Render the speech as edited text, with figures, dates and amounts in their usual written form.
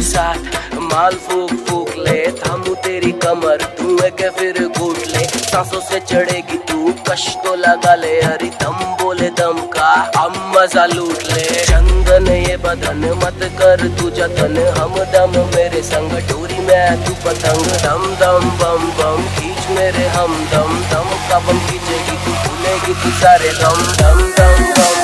साथ माल फूक फूक ले, थामू तेरी कमर तू है के फिर घूट ले। सांसों से चढ़ेगी तू कश तो लगा ले, हरी दम बोले दम का हम मजा लूट ले। चंदन ये बदन मत कर तू जतन, हम दम मेरे संग डोरी में तू पतंग। दम दम बम बम खींच मेरे हम दम, दम का बम खींचेगी तू भूलेगी तू सारे गम। दम दम बम